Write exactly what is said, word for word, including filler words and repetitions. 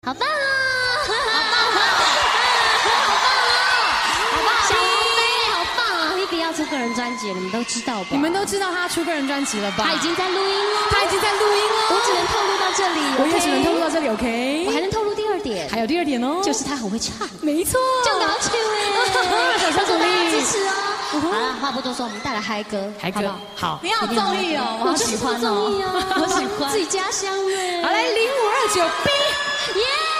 好棒啊！好棒啊！好棒啊！好棒！小王菲，好棒啊 ！Hebe 要出个人专辑，你们都知道吧？ 你们都知道他出个人专辑了吧？ 他已经在录音了， 他已经在录音了。 我只能透露到这里， 我也只能透露到这里 ，OK？ 我还能透露第二点， 还有第二点哦， 就是他很会唱， 没错， 就搞起来， 掌声鼓励， 支持哦！好了，话不多说，我们带来嗨歌， 嗨歌，好， 你好综艺哦，我好喜欢哦， 我喜欢，自己家乡的。 好来，零五二九 B， 耶！